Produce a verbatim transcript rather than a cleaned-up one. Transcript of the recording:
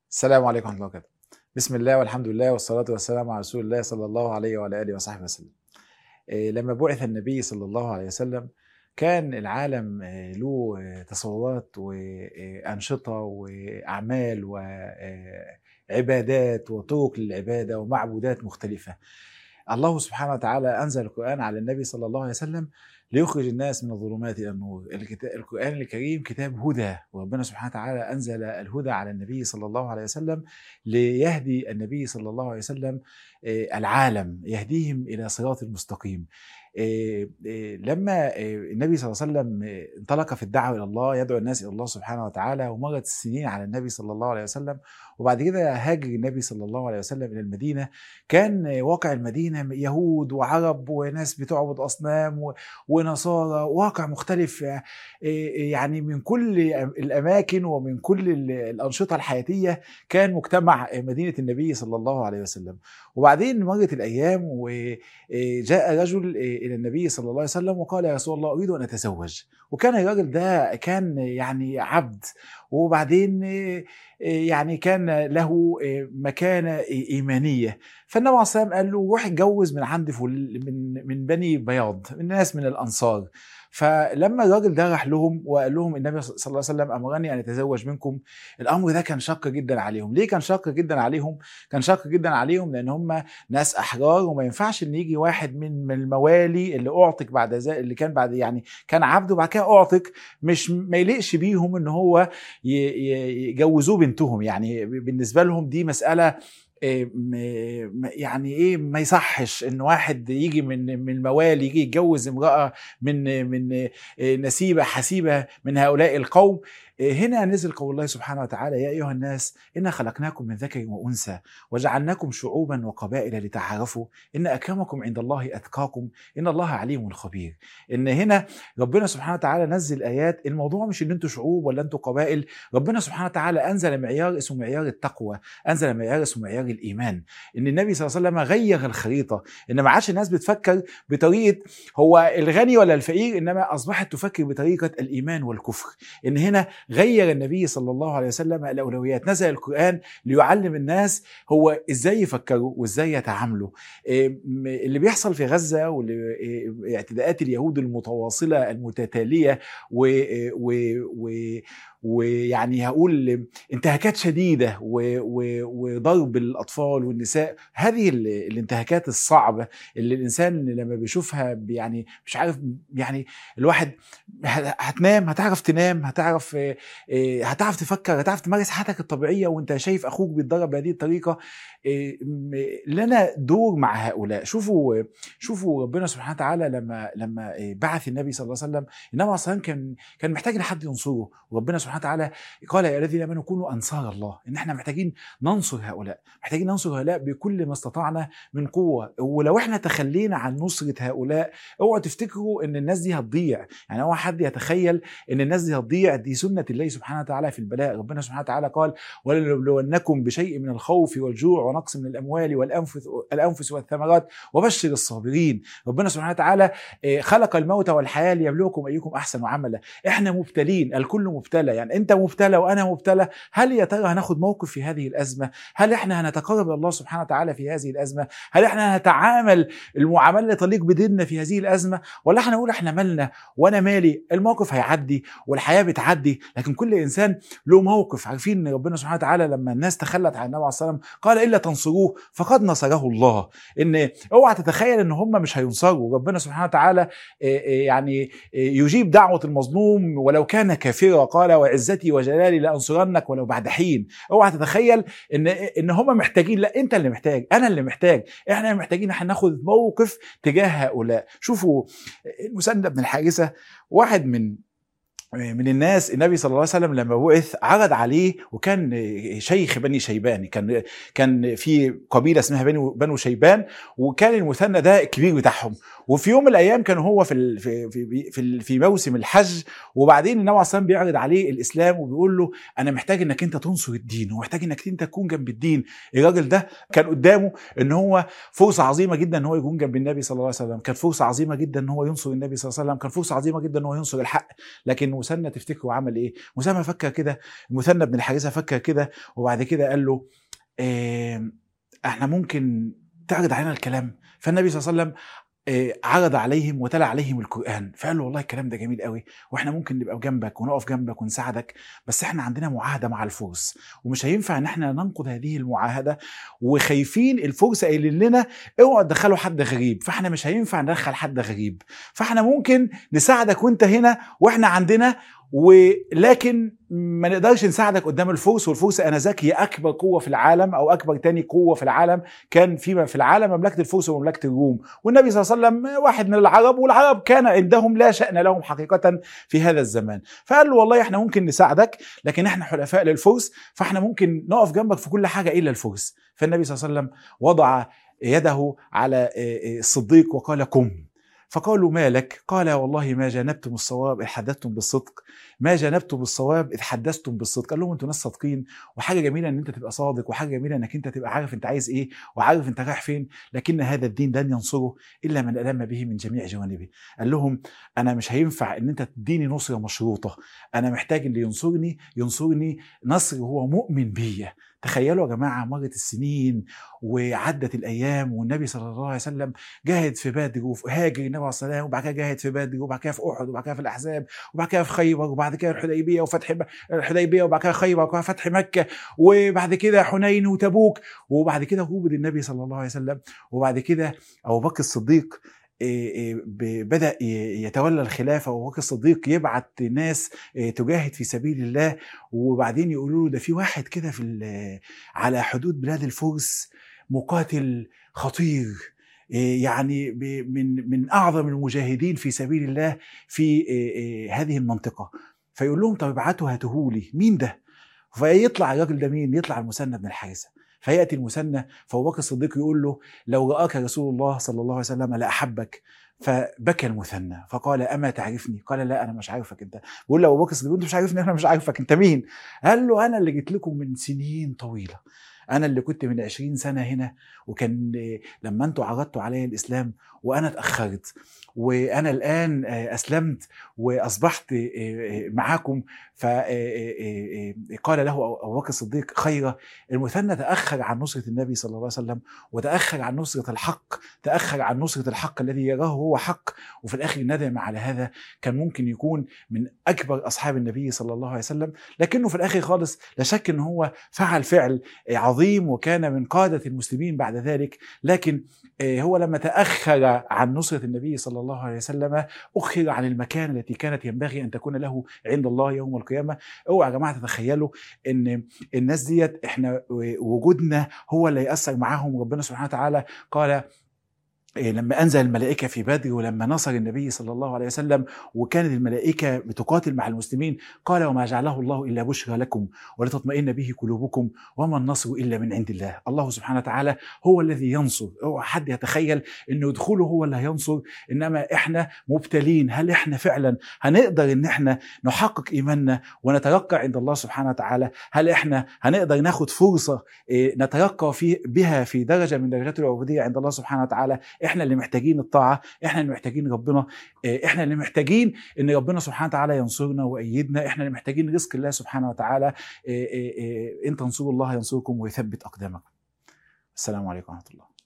السلام عليكم ورحمة الله وبركاته. بسم الله والحمد لله والصلاة والسلام على رسول الله صلى الله عليه وعلى آله وصحبه وسلم. إيه لما بعث النبي صلى الله عليه وسلم كان العالم إيه له إيه تصورات وأنشطة وأعمال وعبادات وطرق للعبادة ومعبودات مختلفة. الله سبحانه وتعالى أنزل القرآن على النبي صلى الله عليه وسلم ليخرج الناس من الظلمات إلى النور. القرآن الكريم كتاب هدى، وربنا سبحانه وتعالى أنزل الهدى على النبي صلى الله عليه وسلم ليهدي النبي صلى الله عليه وسلم العالم، يهديهم إلى صراط المستقيم. لما النبي صلى الله عليه وسلم انطلق في الدعوة إلى الله يدعو الناس إلى الله سبحانه وتعالى، ومرت السنين على النبي صلى الله عليه وسلم، وبعد كده هاجر النبي صلى الله عليه وسلم إلى المدينة. كان واقع المدينة يهود وعرب وناس بتعبد أصنام ونصارى، واقع مختلف يعني من كل الأماكن ومن كل الأنشطة الحياتية. كان مجتمع مدينة النبي صلى الله عليه وسلم. وبعدين مرت الأيام وجاء رجل إلى النبي صلى الله عليه وسلم وقال: يا رسول الله، أريد أن أتزوج. وكان الراجل ده كان يعني عبد، وبعدين يعني كان له مكانة إيمانية. فالنبي عليه الصلاة والسلام قال له: روح اتجوز من عند من من بني بياض، من الناس من الأنصار. فلما الراجل ده راح لهم وقال لهم: النبي صلى الله عليه وسلم أمرني أن أتزوج منكم، الأمر ده كان شاق جدا عليهم. ليه كان شاق جدا عليهم؟ كان شاق جدا عليهم لأن هم ناس أحرار، وما ينفعش إن يجي واحد من من الموالي اللي أعتق بعد ذلك، اللي كان بعد يعني كان عبد وبعد كده أعتق، مش ما يليقش بيهم إن هو يجوزوه بنتهم. يعني بالنسبة لهم دي مسألة يعني ايه، ما يصحش ان واحد يجي من من الموالي يجي يتجوز امرأة من من نسيبة حسيبة من هؤلاء القوم. هنا نزل قول الله سبحانه وتعالى: يا أيها الناس إنا خلقناكم من ذكر وأنثى وجعلناكم شعوبا وقبائل لتعارفوا إن أكرمكم عند الله أتقاكم إن الله عليم خبير. إن هنا ربنا سبحانه وتعالى نزل آيات. الموضوع مش إن أنتوا شعوب ولا أنتوا قبائل، ربنا سبحانه وتعالى أنزل معيار اسمه معيار التقوى، أنزل معيار اسمه معيار الإيمان. إن النبي صلى الله عليه وسلم غير الخريطة، إن ما عادش الناس بتفكر بطريقة هو الغني ولا الفقير، إنما أصبحت تفكر بطريقة الإيمان والكفر. إن هنا غير النبي صلى الله عليه وسلم الأولويات. نزل القرآن ليعلم الناس هو إزاي يفكروا وإزاي يتعاملوا. اللي بيحصل في غزة واعتداءات اليهود المتواصلة المتتالية ويعني هقول انتهاكات شديدة وضرب الأطفال والنساء، هذه الانتهاكات الصعبة اللي الإنسان لما بيشوفها يعني مش عارف، يعني الواحد هتنام هتعرف تنام، هتعرف هتعرف تفكر، هتعرف تمارس حياتك الطبيعية وانت شايف أخوك بيتضرب بهذه الطريقة. لنا دور مع هؤلاء. شوفوا شوفوا ربنا سبحانه وتعالى لما لما بعث النبي صلى الله عليه وسلم، النبي اصلا كان كان محتاج لحد ينصره، وربنا سبحانه وتعالى قال: يا الذين امنوا كونوا انصار الله. ان احنا محتاجين ننصر هؤلاء، محتاجين ننصر هؤلاء بكل ما استطعنا من قوه. ولو احنا تخلينا عن نصره هؤلاء، اوعوا تفتكروا ان الناس دي هتضيع. يعني اوعى حد يتخيل ان الناس دي هتضيع، دي سنه الله سبحانه وتعالى في البلاء. ربنا سبحانه وتعالى قال: ولنبلونكم بشيء من الخوف والجوع ونقص من الاموال والانفس الانفس والثمرات وبشر الصابرين. ربنا سبحانه وتعالى خلق الموت والحياه ليبلوكم ايكم احسن عملا. احنا مبتلين، الكل مبتلى، يعني انت مبتلى وانا مبتلى. هل يا ترى هناخد موقف في هذه الازمه؟ هل احنا هنتقرب الى الله سبحانه وتعالى في هذه الازمه؟ هل احنا هنتعامل المعامله اللي تليق بديننا في هذه الازمه؟ ولا احنا نقول احنا مالنا وانا مالي؟ الموقف هيعدي والحياه بتعدي، لكن كل انسان له موقف. عارفين ان ربنا سبحانه وتعالى لما الناس تخلت عن النبي عليه الصلاه والسلام قال: الا تنصروه فقد نصره الله. ان اوعى تتخيل ان هم مش هينصروا. ربنا سبحانه وتعالى يعني يجيب دعوه المظلوم ولو كان كافرا، قال: وعزتي وجلالي لانصرنك ولو بعد حين. اوعى تتخيل ان ان هم محتاجين، لا، انت اللي محتاج، انا اللي محتاج، احنا محتاجين احنا ناخد موقف تجاه هؤلاء. شوفوا المثنى بن الحارثة، واحد من من الناس النبي صلى الله عليه وسلم لما بعث عرض عليه، وكان شيخ بني شيبان، كان كان في قبيله اسمها بنو بنو شيبان، وكان المثنى ده الكبير بتاعهم. وفي يوم من الايام كان هو في في في في موسم الحج، وبعدين النبي عليه الصلاه والسلام بيعرض عليه الاسلام وبيقول له: انا محتاج انك انت تنصر الدين، ومحتاج انك انت تكون جنب الدين. الراجل ده كان قدامه ان هو فرصه عظيمه جدا ان هو يكون جنب النبي صلى الله عليه وسلم، كانت فرصه عظيمه جدا ان هو ينصر النبي صلى الله عليه وسلم، كان فرصه عظيمه جدا ان هو ينصر الحق. لكن المثنى تفتكروا عمل ايه؟ مسامة فكر كده، المثنى بن الحارثة فكر كده، وبعد كده قال له إيه احنا ممكن تعرض علينا الكلام؟ فالنبي صلى الله عليه وسلم عرض عليهم وتلا عليهم القرآن، فقال له والله الكلام ده جميل قوي، واحنا ممكن نبقى جنبك ونقف جنبك ونساعدك، بس احنا عندنا معاهدة مع الفرس ومش هينفع ان احنا ننقض هذه المعاهدة، وخايفين الفرس قايلين لنا اوعوا تدخلوا حد غريب، فاحنا مش هينفع ندخل حد غريب، فاحنا ممكن نساعدك وانت هنا واحنا عندنا، ولكن ما نقدرش نساعدك قدام الفرس، والفرس انذاك هي اكبر قوه في العالم او اكبر تاني قوه في العالم، كان فيما في العالم مملكه الفرس ومملكه الروم، والنبي صلى الله عليه وسلم واحد من العرب، والعرب كان عندهم لا شأن لهم حقيقه في هذا الزمان، فقال له والله احنا ممكن نساعدك لكن احنا حلفاء للفرس، فاحنا ممكن نقف جنبك في كل حاجه الا الفرس. فالنبي صلى الله عليه وسلم وضع يده على الصديق وقال قم، فقالوا ما لك؟ قال والله ما جانبتم الصواب إذ حدثتم بالصدق، ما جانبتم الصواب إذ حدثتم بالصدق. قال لهم انتوا ناس صادقين، وحاجه جميله ان انت تبقى صادق، وحاجه جميله انك انت تبقى عارف انت عايز ايه وعارف انت رايح فين، لكن هذا الدين لن ينصره الا من ألم به من جميع جوانبه. قال لهم انا مش هينفع ان انت تديني نصره مشروطه، انا محتاج اللي ينصرني ينصرني نصر هو مؤمن بيا. تخيلوا يا جماعه، مرت السنين وعدت الايام، والنبي صلى الله عليه وسلم جاهد في بدر وهاجر النبي عليه الصلاه، وبعد كده جاهد في بدر، وبعد كده في احد، وبعد كده في الاحزاب، وبعد كده في خيبر، وبعد كده الحديبيه وفتح الحديبيه، وبعد كده خيبر، وبعد كده فتح مكه، وبعد كده حنين وتبوك، وبعد كده قبض النبي صلى الله عليه وسلم، وبعد كده ابو بكر الصديق بدأ يتولى الخلافة، وأبو بكر الصديق يبعت ناس تجاهد في سبيل الله، وبعدين يقولوا له ده في واحد كده في على حدود بلاد الفرس مقاتل خطير، يعني من من أعظم المجاهدين في سبيل الله في هذه المنطقة، فيقول لهم طب ابعتوا هاتهولي، مين ده؟ فيطلع الراجل ده مين؟ يطلع المثنى بن الحارثة، فيأتي المثنى، فأبو بكر الصديق يقول له لو رآك رسول الله صلى الله عليه وسلم لأحبك، فبكى المثنى فقال أما تعرفني؟ قال لا أنا مش عارفك. أنت بيقول له أبو بكر الصديق أنت مش عارفني؟ أنا مش عارفك، أنت مين؟ قال له أنا اللي جيت لكم من سنين طويلة، أنا اللي كنت من عشرين سنة هنا، وكان لما أنتوا عرضتوا علي الإسلام وأنا اتأخرت، وأنا الآن أسلمت وأصبحت معاكم. فقال له أبو بكر الصديق خيرا. المثنى تأخر عن نصرة النبي صلى الله عليه وسلم، وتأخر عن نصرة الحق، تأخر عن نصرة الحق الذي يراه هو حق، وفي الآخر ندم على هذا. كان ممكن يكون من أكبر أصحاب النبي صلى الله عليه وسلم، لكنه في الآخر خالص لا شك أنه هو فعل فعل عظيم وكان من قادة المسلمين بعد ذلك، لكن هو لما تأخر عن نصرة النبي صلى الله عليه وسلم أخر عن المكان التي كانت ينبغي أن تكون له عند الله يوم القيامة. اوعوا يا جماعة تتخيلوا أن الناس ديت احنا وجودنا هو اللي يأثر معاهم. ربنا سبحانه وتعالى قال لما أنزل الملائكة في بدر، ولما نصر النبي صلى الله عليه وسلم وكانت الملائكة بتقاتل مع المسلمين، قال وما جعله الله إلا بشرى لكم ولتطمئن به قلوبكم وما النصر إلا من عند الله. الله سبحانه وتعالى هو الذي ينصر. اوعى حد يتخيل إنه يدخله هو اللي هينصر، إنما إحنا مبتلين. هل إحنا فعلا هنقدر إن إحنا نحقق إيماننا ونترقى عند الله سبحانه وتعالى؟ هل إحنا هنقدر ناخد فرصة نترقى في بها في درجة من درجات العبودية عند الله سبحانه وتعالى؟ احنا اللي محتاجين الطاعة، احنا اللي محتاجين ربنا، احنا اللي محتاجين ان ربنا سبحانه وتعالى ينصرنا ويأيدنا، احنا اللي محتاجين رزق الله سبحانه وتعالى. ان تنصروا الله ينصركم ويثبت اقدامكم. السلام عليكم ورحمة الله.